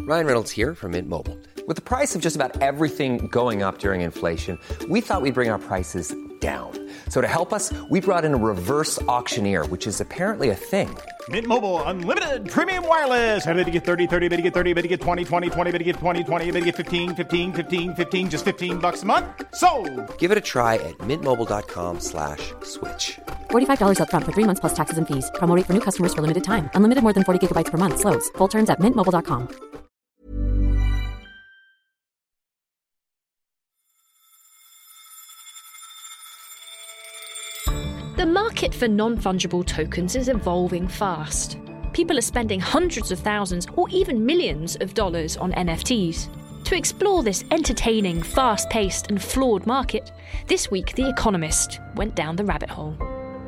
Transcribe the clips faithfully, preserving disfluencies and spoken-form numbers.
Ryan Reynolds here from Mint Mobile. With the price of just about everything going up during inflation, we thought we'd bring our prices down. So to help us, we brought in a reverse auctioneer, which is apparently a thing. Mint Mobile Unlimited Premium Wireless. How to get thirty, thirty, how to get thirty, how to get twenty, twenty, twenty, how to get twenty, twenty, how to get fifteen, fifteen, fifteen, fifteen, just fifteen bucks a month? Sold! Give it a try at mintmobile.com slash switch. forty-five dollars up front for three months plus taxes and fees. Promo rate for new customers for limited time. Unlimited more than forty gigabytes per month. Slows full terms at mint mobile dot com. The market for non-fungible tokens is evolving fast. People are spending hundreds of thousands or even millions of dollars on N F Ts. To explore this entertaining, fast-paced and flawed market, this week The Economist went down the rabbit hole.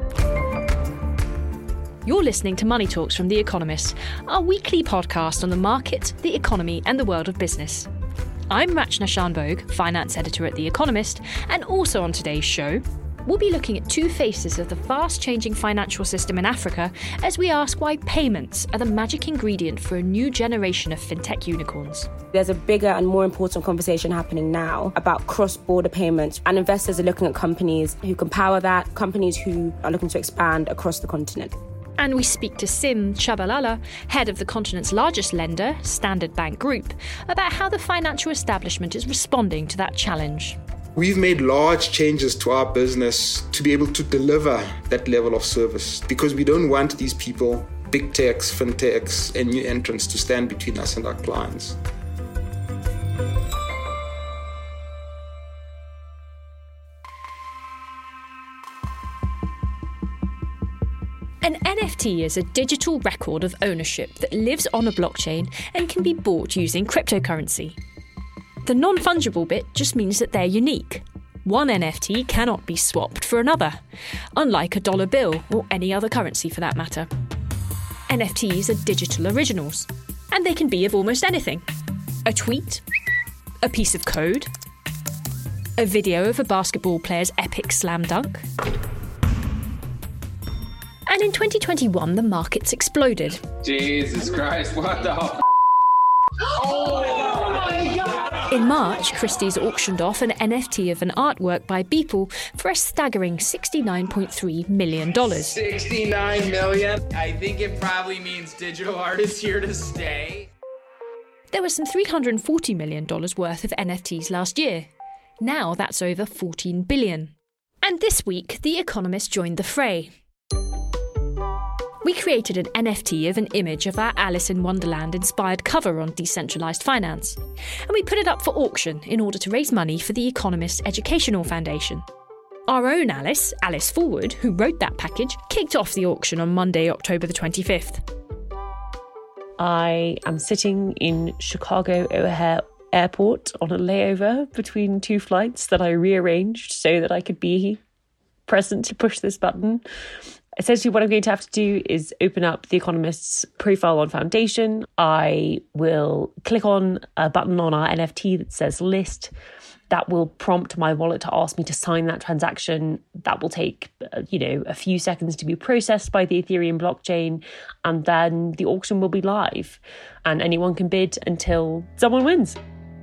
You're listening to Money Talks from The Economist, our weekly podcast on the market, the economy and the world of business. I'm Rachna Shanbhogue, finance editor at The Economist, and also on today's show, we'll be looking at two faces of the fast-changing financial system in Africa as we ask why payments are the magic ingredient for a new generation of fintech unicorns. There's a bigger and more important conversation happening now about cross-border payments, and investors are looking at companies who can power that, companies who are looking to expand across the continent. And we speak to Sim Tshabalala, head of the continent's largest lender, Standard Bank Group, about how the financial establishment is responding to that challenge. We've made large changes to our business to be able to deliver that level of service because we don't want these people, big techs, fintechs, and new entrants to stand between us and our clients. An N F T is a digital record of ownership that lives on a blockchain and can be bought using cryptocurrency. The non-fungible bit just means that they're unique. One N F T cannot be swapped for another, unlike a dollar bill or any other currency for that matter. N F Ts are digital originals, and they can be of almost anything. A tweet, a piece of code, a video of a basketball player's epic slam dunk. And in twenty twenty-one, the markets exploded. Jesus Christ, what the f***? Oh my God! In March, Christie's auctioned off an N F T of an artwork by Beeple for a staggering sixty-nine point three million dollars. sixty-nine million dollars? I think it probably means digital art is here to stay. There was some three hundred forty million dollars worth of N F Ts last year. Now that's over fourteen billion dollars. And this week, The Economist joined the fray. We created an N F T of an image of our Alice in Wonderland-inspired cover on decentralised finance, and we put it up for auction in order to raise money for the Economist Educational Foundation. Our own Alice, Alice Forward, who wrote that package, kicked off the auction on Monday, October the twenty-fifth. I am sitting in Chicago O'Hare Airport on a layover between two flights that I rearranged so that I could be present to push this button. Essentially, what I'm going to have to do is open up The Economist's profile on Foundation. I will click on a button on our N F T that says list. That will prompt my wallet to ask me to sign that transaction. That will take, uh, you know, a few seconds to be processed by the Ethereum blockchain. And then the auction will be live. And anyone can bid until someone wins.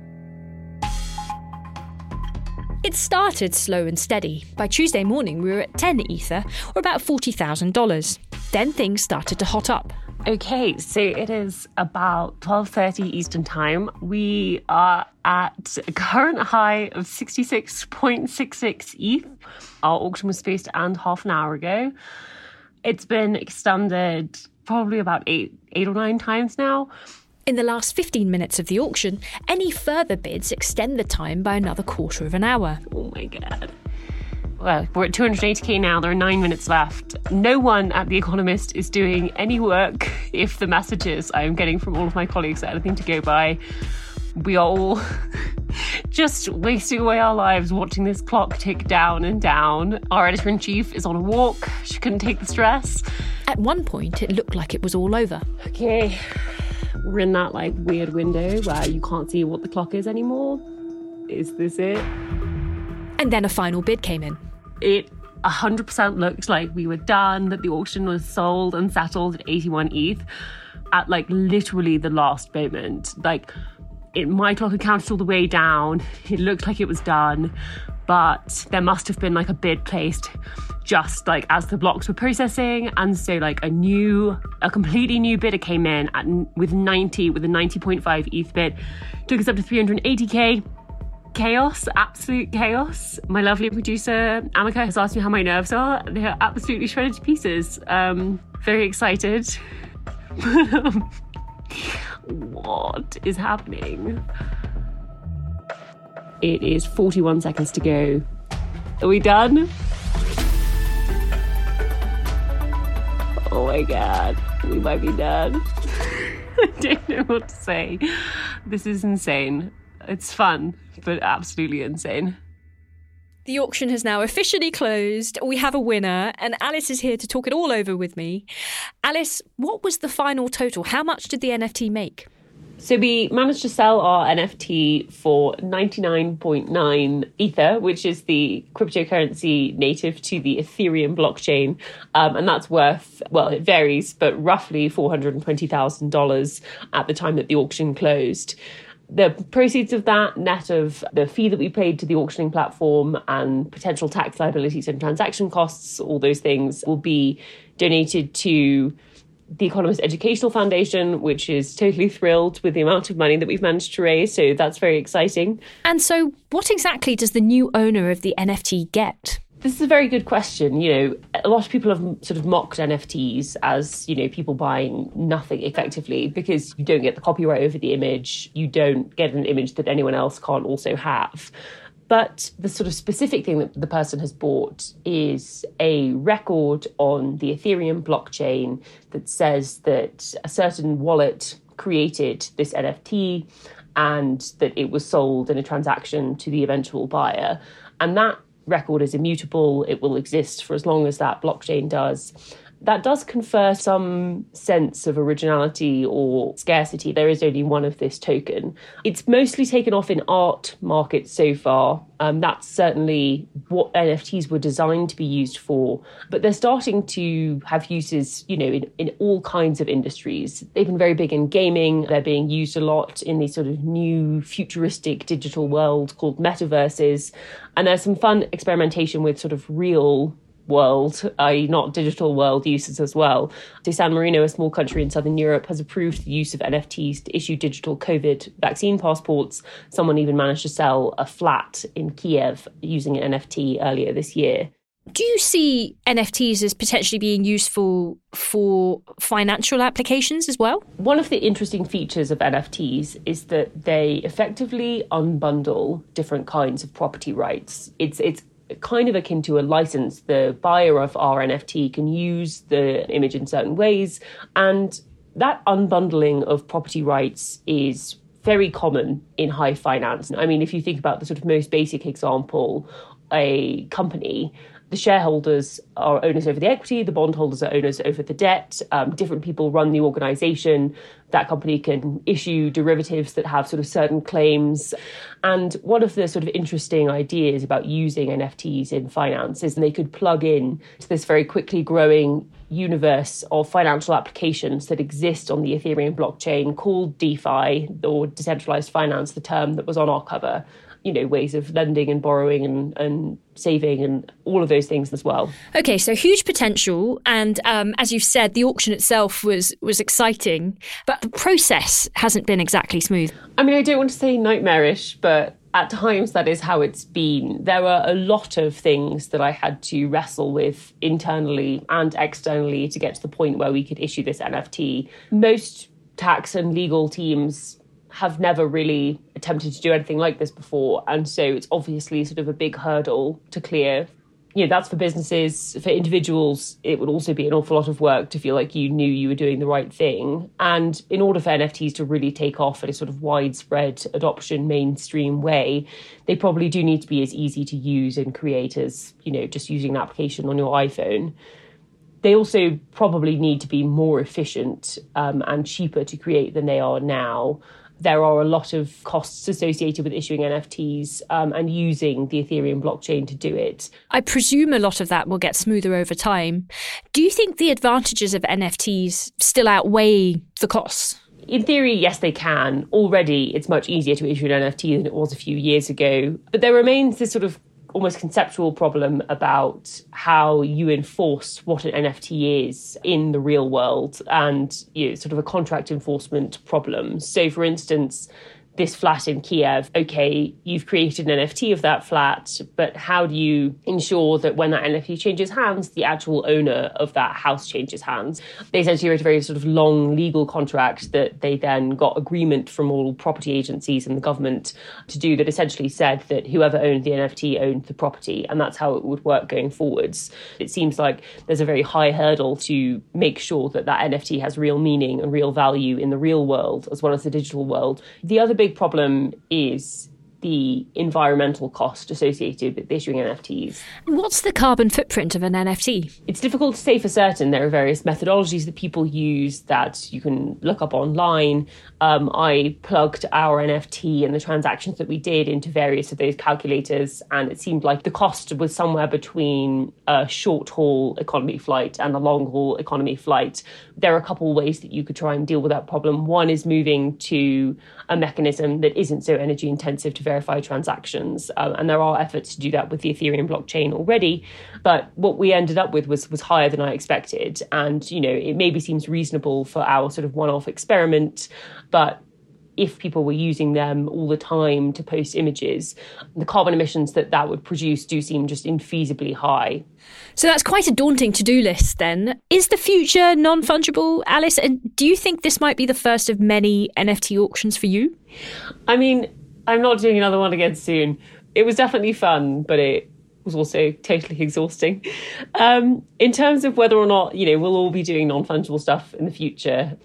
It started slow and steady. By Tuesday morning, we were at ten Ether, or about forty thousand dollars. Then things started to hot up. Okay, so it is about twelve thirty Eastern Time. We are at a current high of sixty-six point six six E T H. Our auction was supposed to end half an hour ago. It's been extended probably about eight, eight or nine times now. In the last fifteen minutes of the auction, any further bids extend the time by another quarter of an hour. Oh my God. Well, we're at two hundred eighty k now. There are nine minutes left. No one at The Economist is doing any work if the messages I'm getting from all of my colleagues are anything to go by. We are all just wasting away our lives watching this clock tick down and down. Our editor-in-chief is on a walk. She couldn't take the stress. At one point, it looked like it was all over. Okay. We're in that like weird window where you can't see what the clock is anymore. Is this it? And then a final bid came in. It one hundred percent looked like we were done, that the auction was sold and settled at eighty-one E T H. at like literally the last moment. Like it, my clock had counted all the way down. It looked like it was done, but there must have been like a bid placed just like as the blocks were processing. And so like a new, a completely new bidder came in at, with ninety, with a ninety point five E T H bid, took us up to three hundred eighty K. Chaos, absolute chaos. My lovely producer, Amika, has asked me how my nerves are. They are absolutely shredded to pieces. Um, very excited. What is happening? It is forty-one seconds to go. Are we done? Oh my God, we might be done. I don't know what to say. This is insane. It's fun, but absolutely insane. The auction has now officially closed. We have a winner, and Alice is here to talk it all over with me. Alice, what was the final total? How much did the N F T make? So we managed to sell our N F T for ninety-nine point nine Ether, which is the cryptocurrency native to the Ethereum blockchain. Um, and that's worth, well, it varies, but roughly four hundred twenty thousand dollars at the time that the auction closed. The proceeds of that, net of the fee that we paid to the auctioning platform and potential tax liabilities and transaction costs, all those things will be donated to the Economist Educational Foundation, which is totally thrilled with the amount of money that we've managed to raise. So that's very exciting. And so what exactly does the new owner of the N F T get? This is a very good question. You know, a lot of people have sort of mocked N F Ts as, you know, people buying nothing effectively because you don't get the copyright over the image. You don't get an image that anyone else can't also have. But the sort of specific thing that the person has bought is a record on the Ethereum blockchain that says that a certain wallet created this N F T and that it was sold in a transaction to the eventual buyer. And that record is immutable. It will exist for as long as that blockchain does. That does confer some sense of originality or scarcity. There is only one of this token. It's mostly taken off in art markets so far. Um, that's certainly what N F Ts were designed to be used for. But they're starting to have uses, you know, in, in all kinds of industries. They've been very big in gaming. They're being used a lot in these sort of new futuristic digital world called metaverses. And there's some fun experimentation with sort of real world, that is not digital world uses as well. So San Marino, a small country in southern Europe, has approved the use of N F Ts to issue digital COVID vaccine passports. Someone even managed to sell a flat in Kiev using an N F T earlier this year. Do you see N F Ts as potentially being useful for financial applications as well? One of the interesting features of N F Ts is that they effectively unbundle different kinds of property rights. It's it's kind of akin to a license. The buyer of our N F T can use the image in certain ways, and that unbundling of property rights is very common in high finance. I mean, if you think about the sort of most basic example, a company, the shareholders are owners over the equity, the bondholders are owners over the debt. Um, different people run the organisation. That company can issue derivatives that have sort of certain claims. And one of the sort of interesting ideas about using N F Ts in finance is they could plug in to this very quickly growing universe of financial applications that exist on the Ethereum blockchain called DeFi, or decentralized finance, the term that was on our cover. You know, ways of lending and borrowing and, and saving and all of those things as well. Okay, so huge potential. And um, as you've said, the auction itself was was exciting, but the process hasn't been exactly smooth. I mean, I don't want to say nightmarish, but at times that is how it's been. There were a lot of things that I had to wrestle with internally and externally to get to the point where we could issue this N F T. Most tax and legal teams have never really attempted to do anything like this before. And so it's obviously sort of a big hurdle to clear. You know, that's for businesses. For individuals, it would also be an awful lot of work to feel like you knew you were doing the right thing. And in order for N F Ts to really take off in a sort of widespread adoption, mainstream way, they probably do need to be as easy to use and create as, you know, just using an application on your iPhone. They also probably need to be more efficient um, and cheaper to create than they are now. there are a lot of costs associated with issuing N F Ts um, and using the Ethereum blockchain to do it. I presume a lot of that will get smoother over time. Do you think the advantages of N F Ts still outweigh the costs? In theory, yes, they can. Already, it's much easier to issue an N F T than it was a few years ago. But there remains this sort of almost conceptual problem about how you enforce what an N F T is in the real world, and you know, sort of a contract enforcement problem. So, for instance, this flat in Kiev, okay, you've created an N F T of that flat, but how do you ensure that when that N F T changes hands, the actual owner of that house changes hands? They essentially wrote a very sort of long legal contract that they then got agreement from all property agencies and the government to do, that essentially said that whoever owned the N F T owned the property, and that's how it would work going forwards. It seems like there's a very high hurdle to make sure that that N F T has real meaning and real value in the real world as well as the digital world. The other big problem is the environmental cost associated with issuing N F Ts. What's the carbon footprint of an N F T? It's difficult to say for certain. There are various methodologies that people use that you can look up online. Um, I plugged our N F T and the transactions that we did into various of those calculators, and it seemed like the cost was somewhere between a short-haul economy flight and a long-haul economy flight. There are a couple of ways that you could try and deal with that problem. One is moving to a mechanism that isn't so energy-intensive to verify transactions, um, and there are efforts to do that with the Ethereum blockchain already. But what we ended up with was was higher than I expected, and you know it maybe seems reasonable for our sort of one-off experiment, but if people were using them all the time to post images, the carbon emissions that that would produce do seem just infeasibly high. So that's quite a daunting to-do list then. Is the future non-fungible, Alice? And do you think this might be the first of many N F T auctions for you? I mean, I'm not doing another one again soon. It was definitely fun, but it was also totally exhausting. Um, in terms of whether or not, you know, we'll all be doing non-fungible stuff in the future,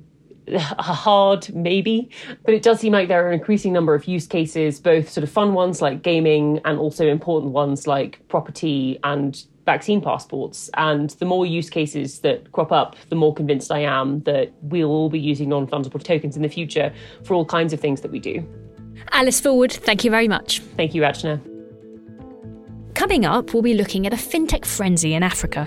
hard, maybe, but it does seem like there are an increasing number of use cases, both sort of fun ones like gaming and also important ones like property and vaccine passports. And the more use cases that crop up, the more convinced I am that we'll all be using non-fungible tokens in the future for all kinds of things that we do. Alice Fulwood, thank you very much. Thank you, Rachna. Coming up, we'll be looking at a fintech frenzy in Africa.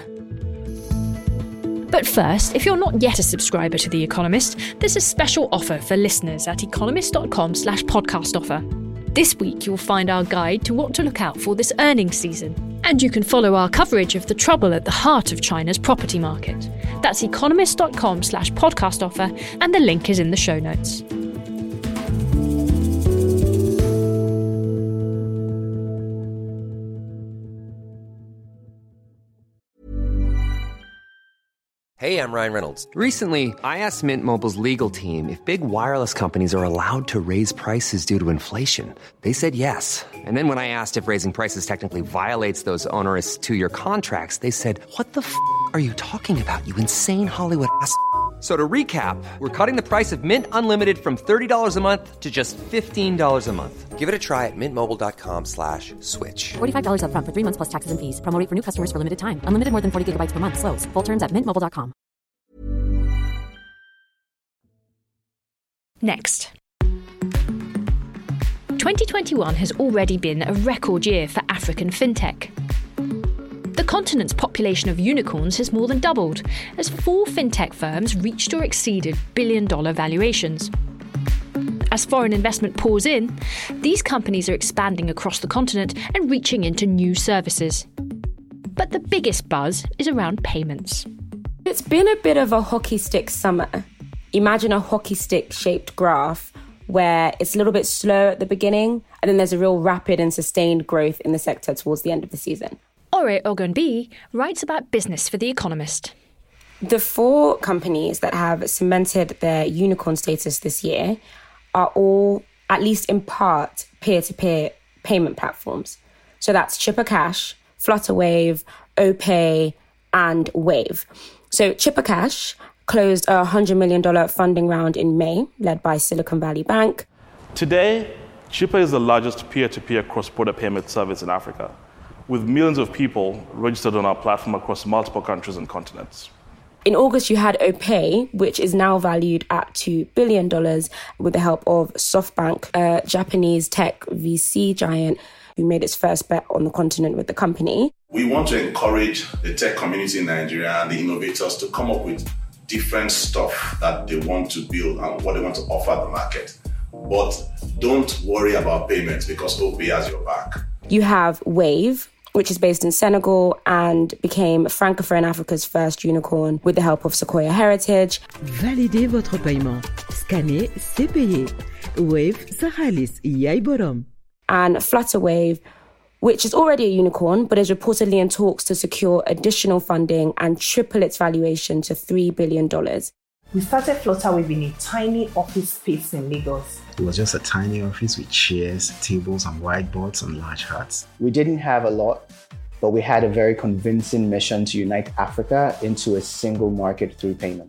But first, if you're not yet a subscriber to The Economist, there's a special offer for listeners at economist.com slash podcast offer. This week, you'll find our guide to what to look out for this earnings season. And you can follow our coverage of the trouble at the heart of China's property market. That's economist.com slash podcast offer, and the link is in the show notes. Hey, I'm Ryan Reynolds. Recently, I asked Mint Mobile's legal team if big wireless companies are allowed to raise prices due to inflation. They said yes. And then when I asked if raising prices technically violates those onerous two-year contracts, they said, what the f*** are you talking about, you insane Hollywood ass f- So to recap, we're cutting the price of Mint Unlimited from thirty dollars a month to just fifteen dollars a month. Give it a try at mintmobile.com slash switch. forty-five dollars up front for three months plus taxes and fees. Promo rate for new customers for limited time. Unlimited more than forty gigabytes per month. Slows full terms at mint mobile dot com. Next. twenty twenty-one has already been a record year for African fintech. The continent's population of unicorns has more than doubled, as four fintech firms reached or exceeded billion-dollar valuations. As foreign investment pours in, these companies are expanding across the continent and reaching into new services. But the biggest buzz is around payments. It's been a bit of a hockey stick summer. Imagine a hockey stick-shaped graph where it's a little bit slow at the beginning, and then there's a real rapid and sustained growth in the sector towards the end of the season. Ore Ogunbi writes about business for The Economist. The four companies that have cemented their unicorn status this year are all, at least in part, peer-to-peer payment platforms. So that's Chipper Cash, Flutterwave, OPay, and Wave. So Chipper Cash closed a one hundred million dollars funding round in May, led by Silicon Valley Bank. Today, Chipper is the largest peer-to-peer cross-border payment service in Africa, with millions of people registered on our platform across multiple countries and continents. In August, you had OPay, which is now valued at two billion dollars with the help of SoftBank, a Japanese tech V C giant who made its first bet on the continent with the company. We want to encourage the tech community in Nigeria and the innovators to come up with different stuff that they want to build and what they want to offer the market. But don't worry about payments because OPay has your back. You have Wave, which is based in Senegal and became Francophone Africa's first unicorn with the help of Sequoia Heritage. Validez votre paiement. Scannez, c'est payé. Wave sa xaalis yaay borom. And Flutterwave, which is already a unicorn, but is reportedly in talks to secure additional funding and triple its valuation to three billion dollars. We started Flutterwave in a tiny office space in Lagos. It was just a tiny office with chairs, tables, and whiteboards and large hats. We didn't have a lot, but we had a very convincing mission to unite Africa into a single market through payments.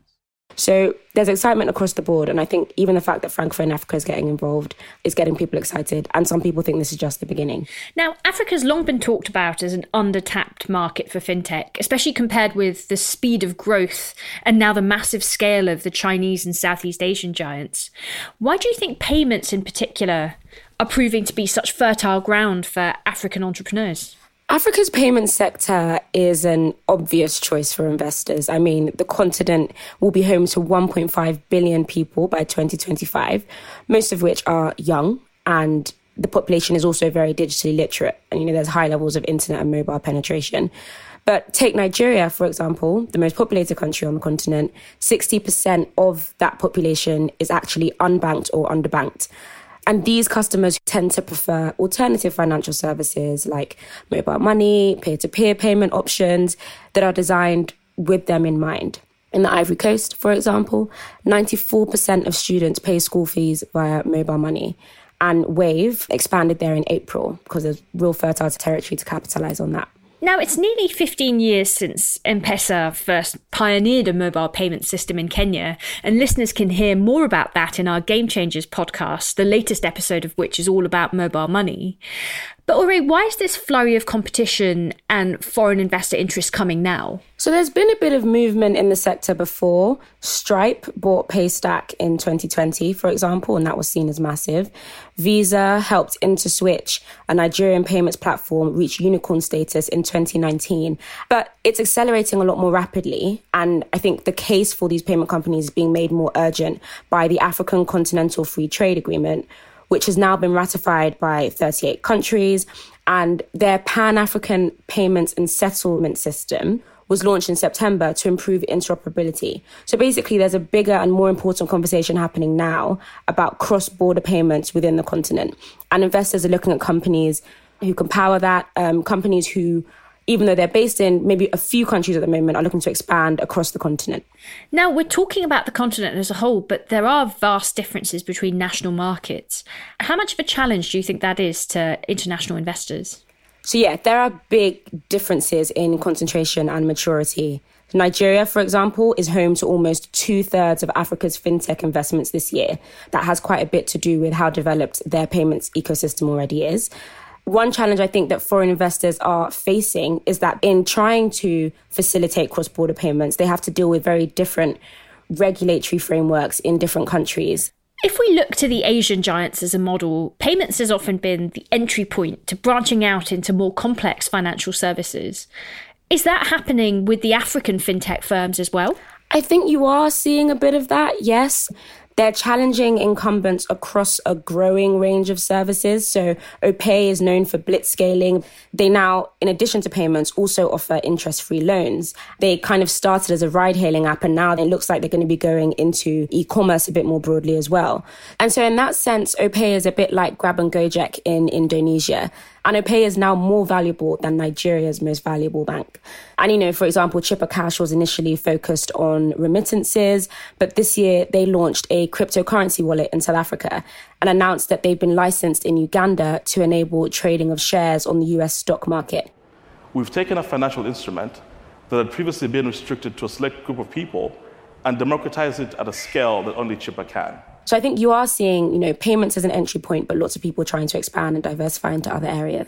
So there's excitement across the board. And I think even the fact that Francophone Africa is getting involved is getting people excited. And some people think this is just the beginning. Now, Africa's long been talked about as an under-tapped market for fintech, especially compared with the speed of growth and now the massive scale of the Chinese and Southeast Asian giants. Why do you think payments in particular are proving to be such fertile ground for African entrepreneurs? Africa's payment sector is an obvious choice for investors. I mean, the continent will be home to one point five billion people by twenty twenty-five, most of which are young, and the population is also very digitally literate. And, you know, there's high levels of internet and mobile penetration. But take Nigeria, for example, the most populated country on the continent, sixty percent of that population is actually unbanked or underbanked. And these customers tend to prefer alternative financial services like mobile money, peer-to-peer payment options that are designed with them in mind. In the Ivory Coast, for example, ninety-four percent of students pay school fees via mobile money. And Wave expanded there in April because there's real fertile territory to capitalize on that. Now, it's nearly fifteen years since M-Pesa first pioneered a mobile payment system in Kenya, and listeners can hear more about that in our Game Changers podcast, the latest episode of which is all about mobile money. But Ore, why is this flurry of competition and foreign investor interest coming now? So there's been a bit of movement in the sector before. Stripe bought Paystack in twenty twenty, for example, and that was seen as massive. Visa helped InterSwitch, a Nigerian payments platform, reach unicorn status in twenty nineteen. But it's accelerating a lot more rapidly. And I think the case for these payment companies is being made more urgent by the African Continental Free Trade Agreement, which has now been ratified by thirty-eight countries. And their Pan-African Payments and Settlement System was launched in September to improve interoperability. So basically, there's a bigger and more important conversation happening now about cross-border payments within the continent. And investors are looking at companies who can power that, um, companies who, even though they're based in maybe a few countries at the moment, are looking to expand across the continent. Now, we're talking about the continent as a whole, but there are vast differences between national markets. How much of a challenge do you think that is to international investors? So yeah, there are big differences in concentration and maturity. Nigeria, for example, is home to almost two-thirds of Africa's fintech investments this year. That has quite a bit to do with how developed their payments ecosystem already is. One challenge I think that foreign investors are facing is that in trying to facilitate cross-border payments, they have to deal with very different regulatory frameworks in different countries. If we look to the Asian giants as a model, payments has often been the entry point to branching out into more complex financial services. Is that happening with the African fintech firms as well? I think you are seeing a bit of that, yes. They're challenging incumbents across a growing range of services. So OPay is known for blitzscaling. They now, in addition to payments, also offer interest-free loans. They kind of started as a ride-hailing app, and now it looks like they're going to be going into e-commerce a bit more broadly as well. And so in that sense, OPay is a bit like Grab and Gojek in Indonesia. And OPay is now more valuable than Nigeria's most valuable bank. And, you know, for example, Chipper Cash was initially focused on remittances, but this year they launched a cryptocurrency wallet in South Africa and announced that they've been licensed in Uganda to enable trading of shares on the U S stock market. We've taken a financial instrument that had previously been restricted to a select group of people and democratized it at a scale that only Chipper can. So I think you are seeing, you know, payments as an entry point, but lots of people trying to expand and diversify into other areas.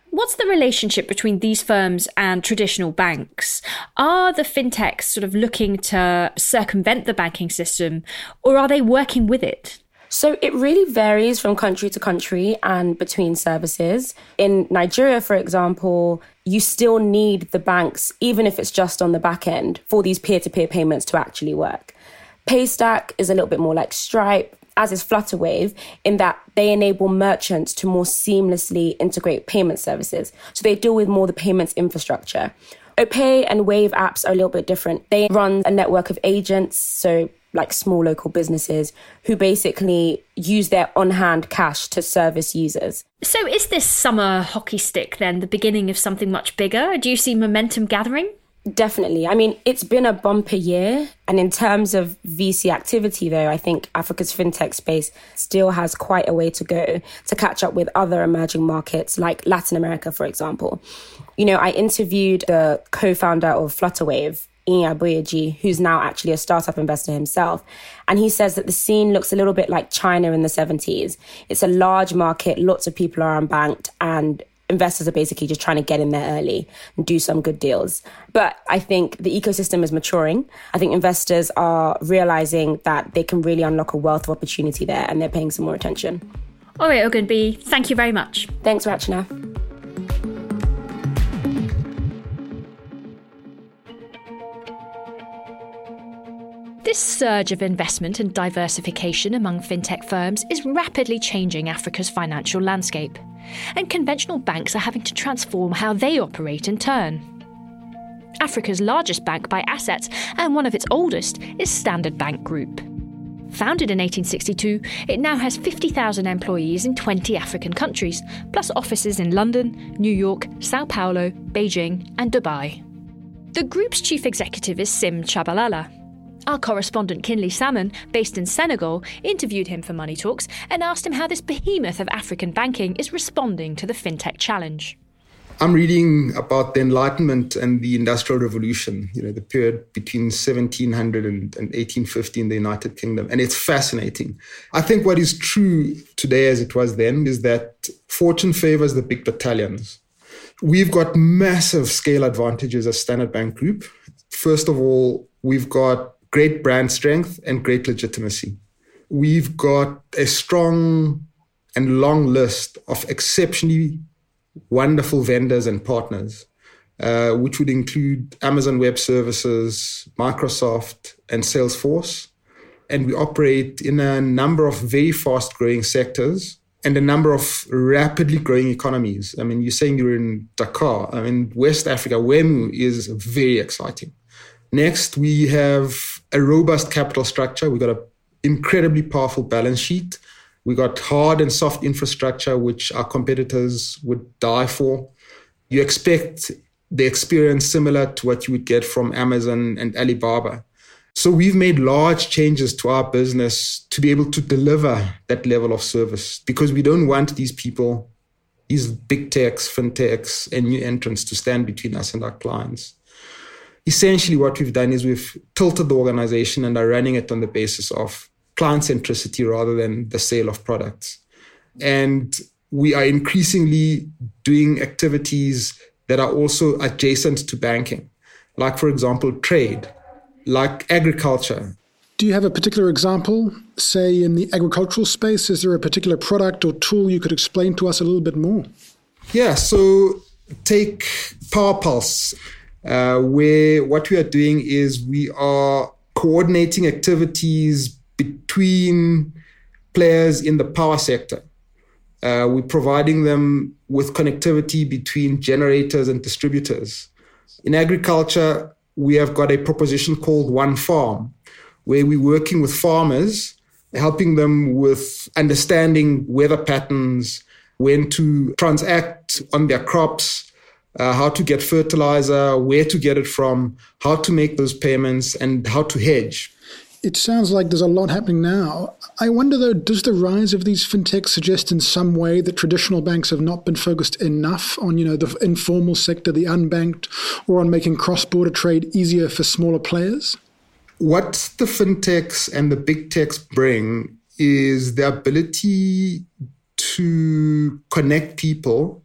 What's the relationship between these firms and traditional banks? Are the fintechs sort of looking to circumvent the banking system, or are they working with it? So it really varies from country to country and between services. In Nigeria, for example, you still need the banks, even if it's just on the back end, for these peer-to-peer payments to actually work. Paystack is a little bit more like Stripe, as is Flutterwave, in that they enable merchants to more seamlessly integrate payment services. So they deal with more the payments infrastructure. OPay and Wave apps are a little bit different. They run a network of agents, so like small local businesses, who basically use their on-hand cash to service users. So is this summer hockey stick then the beginning of something much bigger? Do you see momentum gathering? Definitely. I mean, it's been a bumper year. And in terms of V C activity, though, I think Africa's fintech space still has quite a way to go to catch up with other emerging markets like Latin America, for example. You know, I interviewed the co-founder of Flutterwave, Ian Aboyeji, who's now actually a startup investor himself. And he says that the scene looks a little bit like China in the seventies. It's a large market, lots of people are unbanked, and investors are basically just trying to get in there early and do some good deals. But I think the ecosystem is maturing. I think investors are realizing that they can really unlock a wealth of opportunity there, and they're paying some more attention. All right, Ogunbi, thank you very much. Thanks, Rachna. This surge of investment and diversification among fintech firms is rapidly changing Africa's financial landscape, and conventional banks are having to transform how they operate in turn. Africa's largest bank by assets, and one of its oldest, is Standard Bank Group. Founded in eighteen sixty-two, it now has fifty thousand employees in twenty African countries, plus offices in London, New York, Sao Paulo, Beijing, and Dubai. The group's chief executive is Sim Chabalala. Our correspondent Kinley Salmon, based in Senegal, interviewed him for Money Talks and asked him how this behemoth of African banking is responding to the fintech challenge. I'm reading about the Enlightenment and the Industrial Revolution, you know, the period between seventeen hundred and, and eighteen fifty in the United Kingdom. And it's fascinating. I think what is true today as it was then is that fortune favors the big battalions. We've got massive scale advantages as Standard Bank Group. First of all, we've got great brand strength and great legitimacy. We've got a strong and long list of exceptionally wonderful vendors and partners, uh, which would include Amazon Web Services, Microsoft, and Salesforce. And we operate in a number of very fast-growing sectors and a number of rapidly growing economies. I mean, you're saying you're in Dakar. I mean, West Africa, Wemu is very exciting. Next, we have a robust capital structure. We've got an incredibly powerful balance sheet. We got hard and soft infrastructure, which our competitors would die for. You expect the experience similar to what you would get from Amazon and Alibaba. So we've made large changes to our business to be able to deliver that level of service, because we don't want these people, these big techs, fintechs, and new entrants to stand between us and our clients. Essentially, what we've done is we've tilted the organization and are running it on the basis of client centricity rather than the sale of products. And we are increasingly doing activities that are also adjacent to banking, like, for example, trade, like agriculture. Do you have a particular example, say in the agricultural space? Is there a particular product or tool you could explain to us a little bit more? Yeah, so take PowerPulse. Uh, where what we are doing is we are coordinating activities between players in the power sector. Uh, we're providing them with connectivity between generators and distributors. In agriculture, we have got a proposition called One Farm, where we're working with farmers, helping them with understanding weather patterns, when to transact on their crops, Uh, how to get fertilizer, where to get it from, how to make those payments, and how to hedge. It sounds like there's a lot happening now. I wonder, though, does the rise of these fintechs suggest in some way that traditional banks have not been focused enough on, you know, the informal sector, the unbanked, or on making cross-border trade easier for smaller players? What the fintechs and the big techs bring is the ability to connect people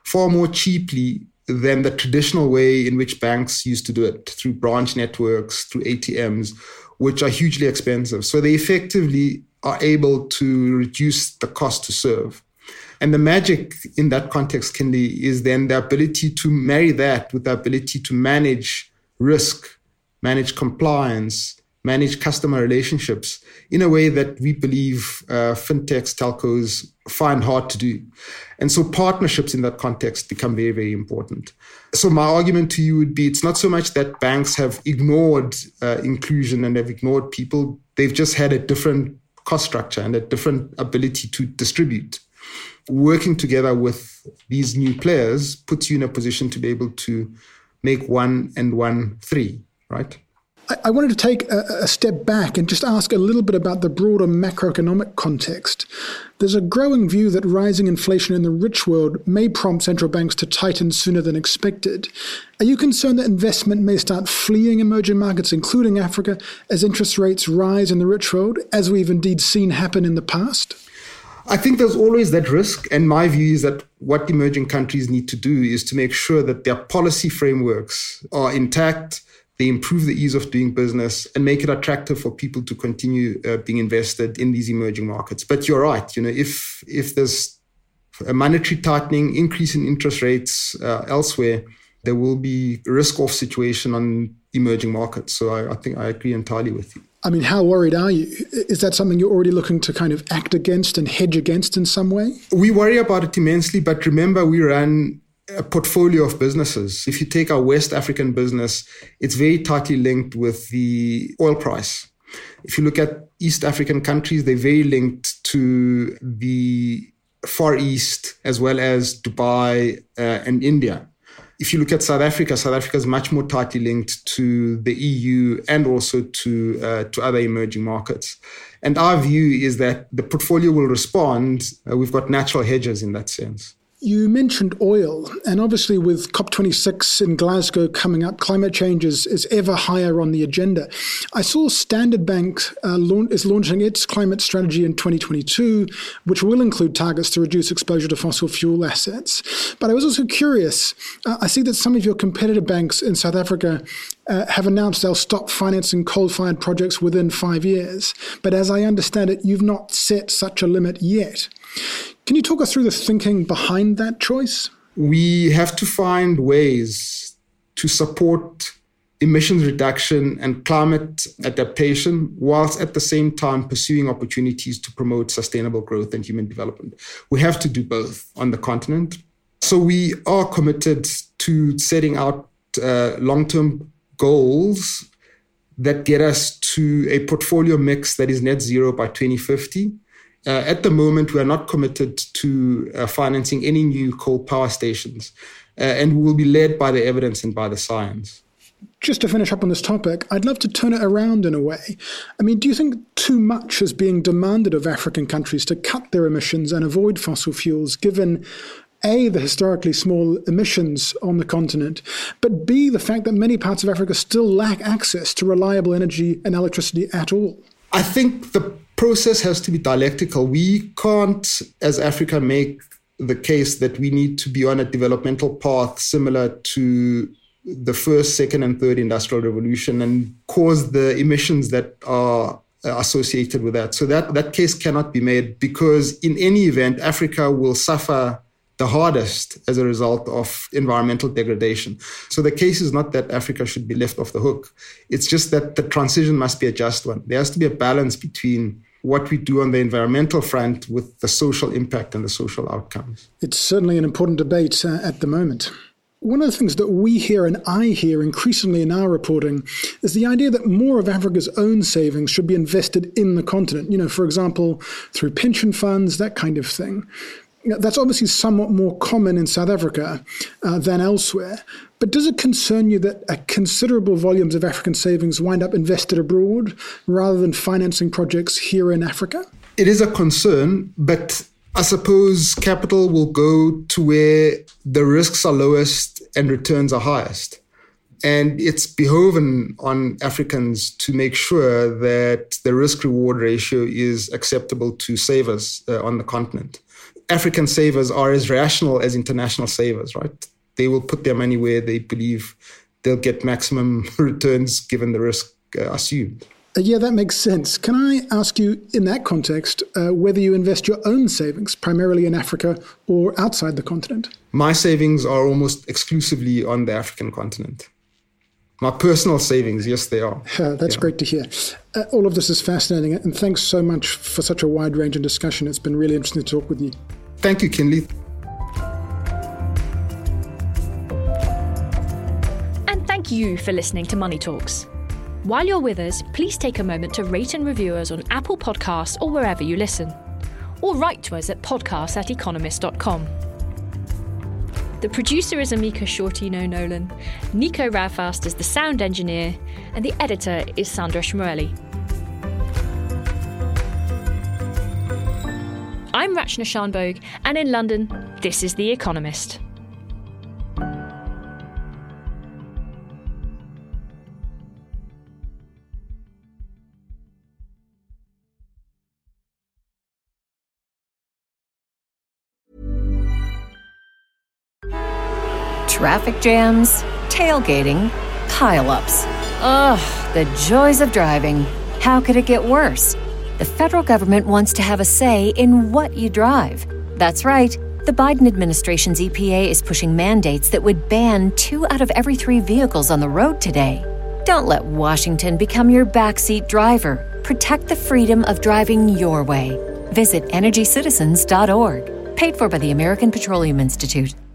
far more cheaply than the traditional way in which banks used to do it, through branch networks, through A T Ms, which are hugely expensive. So they effectively are able to reduce the cost to serve. And the magic in that context, Kinley, is then the ability to marry that with the ability to manage risk, manage compliance, manage customer relationships in a way that we believe uh, fintechs, telcos find hard to do. And so partnerships in that context become very, very important. So my argument to you would be, it's not so much that banks have ignored uh, inclusion and have ignored people. They've just had a different cost structure and a different ability to distribute. Working together with these new players puts you in a position to be able to make one and one three, right? I wanted to take a, a step back and just ask a little bit about the broader macroeconomic context. There's a growing view that rising inflation in the rich world may prompt central banks to tighten sooner than expected. Are you concerned that investment may start fleeing emerging markets, including Africa, as interest rates rise in the rich world, as we've indeed seen happen in the past? I think there's always that risk. And my view is that what emerging countries need to do is to make sure that their policy frameworks are intact, they improve the ease of doing business and make it attractive for people to continue uh, being invested in these emerging markets. But you're right. You know, if if there's a monetary tightening, increase in interest rates uh, elsewhere, there will be a risk-off situation on emerging markets. So I, I think I agree entirely with you. I mean, how worried are you? Is that something you're already looking to kind of act against and hedge against in some way? We worry about it immensely, but remember, we run a portfolio of businesses. If you take our West African business, it's very tightly linked with the oil price. If you look at East African countries, they're very linked to the Far East as well as Dubai uh, and India. If you look at South Africa, South Africa is much more tightly linked to the E U and also to uh, to other emerging markets. And our view is that the portfolio will respond. Uh, we've got natural hedges in that sense. You mentioned oil, and obviously with COP twenty-six in Glasgow coming up, climate change is, is ever higher on the agenda. I saw Standard Bank uh, launch, is launching its climate strategy in twenty twenty-two, which will include targets to reduce exposure to fossil fuel assets. But I was also curious, uh, I see that some of your competitor banks in South Africa uh, have announced they'll stop financing coal-fired projects within five years. But as I understand it, you've not set such a limit yet. Can you talk us through the thinking behind that choice? We have to find ways to support emissions reduction and climate adaptation, whilst at the same time pursuing opportunities to promote sustainable growth and human development. We have to do both on the continent. So we are committed to setting out uh, long-term goals that get us to a portfolio mix that is net zero by twenty fifty. Uh, at the moment, we are not committed to uh, financing any new coal power stations, uh, and we will be led by the evidence and by the science. Just to finish up on this topic, I'd love to turn it around in a way. I mean, do you think too much is being demanded of African countries to cut their emissions and avoid fossil fuels, given A, the historically small emissions on the continent, but B, the fact that many parts of Africa still lack access to reliable energy and electricity at all? I think the process has to be dialectical. We can't, as Africa, make the case that we need to be on a developmental path similar to the first, second, and third industrial revolution and cause the emissions that are associated with that. So that, that case cannot be made, because in any event, Africa will suffer the hardest as a result of environmental degradation. So the case is not that Africa should be left off the hook. It's just that the transition must be a just one. There has to be a balance between what we do on the environmental front with the social impact and the social outcomes. It's certainly an important debate uh, at the moment. One of the things that we hear and I hear increasingly in our reporting is the idea that more of Africa's own savings should be invested in the continent, you know, for example, through pension funds, that kind of thing. That's obviously somewhat more common in South Africa uh, than elsewhere. But does it concern you that uh, considerable volumes of African savings wind up invested abroad rather than financing projects here in Africa? It is a concern, but I suppose capital will go to where the risks are lowest and returns are highest. And it's behoven on Africans to make sure that the risk-reward ratio is acceptable to savers uh, on the continent. African savers are as rational as international savers, right? They will put their money where they believe they'll get maximum returns given the risk uh, assumed. Uh, yeah, that makes sense. Can I ask you, in that context, uh, whether you invest your own savings primarily in Africa or outside the continent? My savings are almost exclusively on the African continent. My personal savings, yes, they are. Uh, that's yeah. great to hear. Uh, all of this is fascinating, and thanks so much for such a wide range of discussion. It's been really interesting to talk with you. Thank you, Kinley. And thank you for listening to Money Talks. While you're with us, please take a moment to rate and review us on Apple Podcasts or wherever you listen. Or write to us at podcast at economist dot com. The producer is Amika Shortino Nolan, Nico Ravfast is the sound engineer, and the editor is Sandra Schmurley. I'm Rachna Shanbhogue, and in London, this is The Economist. Traffic jams, tailgating, pile-ups. Ugh, the joys of driving. How could it get worse? The federal government wants to have a say in what you drive. That's right. The Biden administration's E P A is pushing mandates that would ban two out of every three vehicles on the road today. Don't let Washington become your backseat driver. Protect the freedom of driving your way. Visit energy citizens dot org. Paid for by the American Petroleum Institute.